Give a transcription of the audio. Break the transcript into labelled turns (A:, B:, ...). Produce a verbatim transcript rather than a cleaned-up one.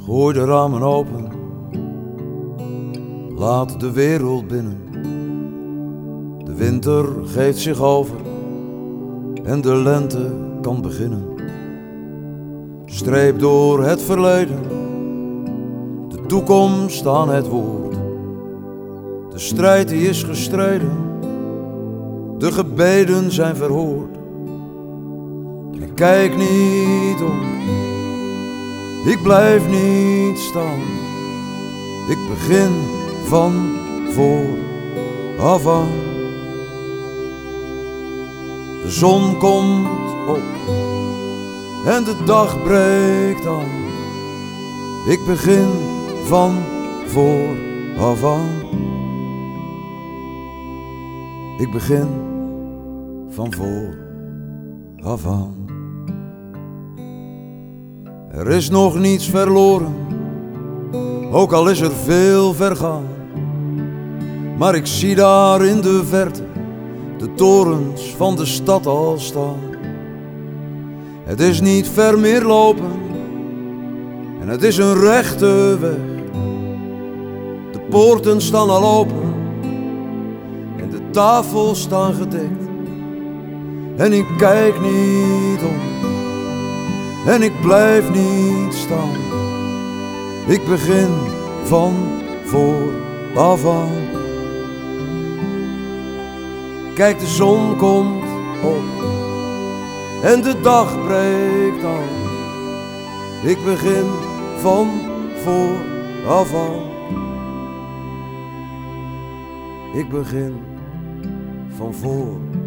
A: Gooi de ramen open, laat de wereld binnen. De winter geeft zich over en de lente kan beginnen. Streep door het verleden, de toekomst aan het woord. De strijd die is gestreden, de gebeden zijn verhoord. Ik kijk niet om, ik blijf niet staan. Ik begin van voor af aan. De zon komt op en de dag breekt aan. Ik begin van voor af aan. Ik begin van voor af aan. Er is nog niets verloren, ook al is er veel vergaan. Maar ik zie daar in de verte de torens van de stad al staan. Het is niet ver meer lopen en het is een rechte weg. De poorten staan al open en de tafels staan gedekt. En ik kijk niet om en ik blijf niet staan. Ik begin van voor af aan. Kijk, de zon komt op en de dag breekt aan. Ik begin van voor af aan. Ik begin van voor